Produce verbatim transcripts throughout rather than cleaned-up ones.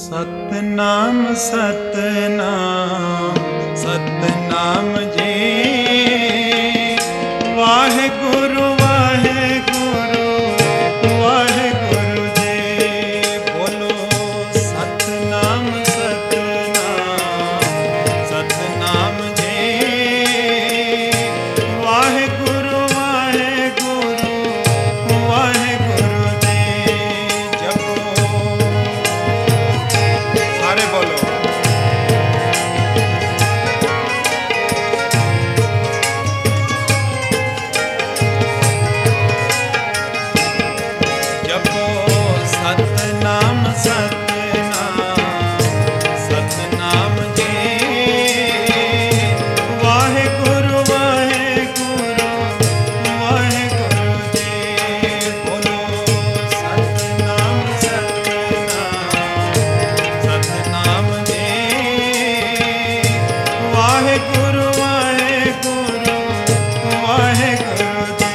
ਸਤਨਾਮ ਸਤਨਾਮ ਸਤਨਾਮ ਜੀ। ਵਾਹਿਗੁਰੂ ਵਾਹਿਗੁਰੂ ਵਾਹਿਗੁਰੂ ਜੀ। ਬੋਲੋ ਸਤਨਾਮ ਸਤਨਾਮ ਸਤਨਾਮ ਜੀ। ਵਾਹਿਗੁਰੂ ਵਾਹਿਗੁਰੂ ਵਾਹਿਗੁਰੂ ਜੀ। ਜਪੋ ਸਾਰੇ ਬੋਲੋ। ਜਪੋ ਸਤਨਾਮ ਸਤਨਾਮ ਸਤਨਾਮ ਜੀ। ਵਾਹਿਗੁਰੂ ਵਾਹਿਗੁਰੂ ਵਾਹਿਗੁਰੂ ਜੀ। ਬੋਲੋ ਸਤਨਾਮ ਸਤਨਾਮ ਸਤਨਾਮ ਜੀ। ਵਾਹਿਗੁਰੂ ਵਾਹਿਗੁਰੂ ਵਾਹਿਗੁਰੂ ਜੀ।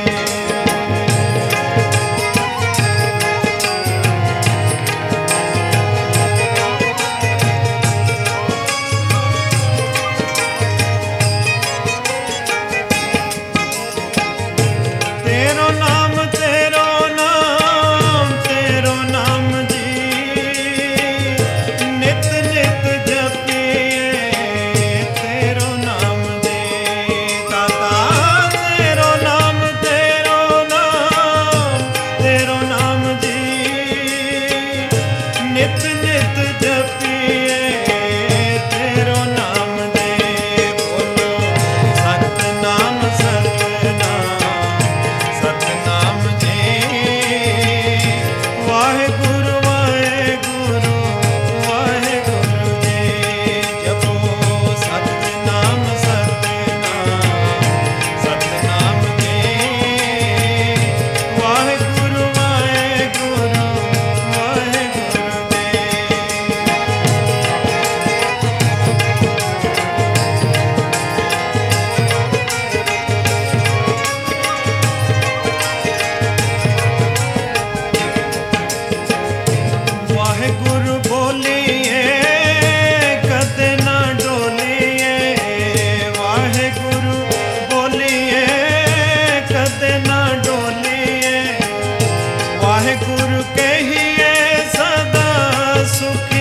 ਤੇਰੋ ਨਾਮ ਤੇਰੋ ਨਾਮ ਤੇਰੋ ਨਾਮ ਜੀ। ਨਿਤ ਨਿਤ ਜਪੀਏ ਤੇਰੋ ਨਾਮ ਜੀ। ਦਾਤਾ ਤੇਰੋ ਨਾਮ ਤੇਰੋ ਨਾਮ ਤੇਰੋ ਨਾਮ ਜੀ। ਨਿਤ ਨਿਤ ਜਪੀਏ ਤੇਰੋ ਨਾਮ ਜੀ। ਬੋਲੋ ਸਤਨਾਮ ਸਤਨਾਮ ਸਤਨਾਮ ਜੀ। ਵਾਹਿਗੁਰੂ ਵਾਹਿਗੁਰੂ ਵਾਹਿਗੁਰੂ ਜੀ। ਜਪੋ ਸਤਨਾਮ ਸਤਨਾਮ ਸਤਨਾਮ ਜੀ। ਵਾਹਿਗੁਰੂ ਵਾਹਿਗੁਰੂ ਵਾਹਿਗੁਰੂ ਜੀ। ਵਾਹਿਗੁਰੂ ਬੋਲੀਏ ਕਦੇ ਨਾ ਡੋਲੀਏ। ਵਾਹਿਗੁਰੂ ਬੋਲੀਏ ਕਦੇ ਨਾ ਡੋਲੀਏ। ਵਾਹਿਗੁਰੂ ਕਹੀਏ ਸਦਾ ਸੁਖੀ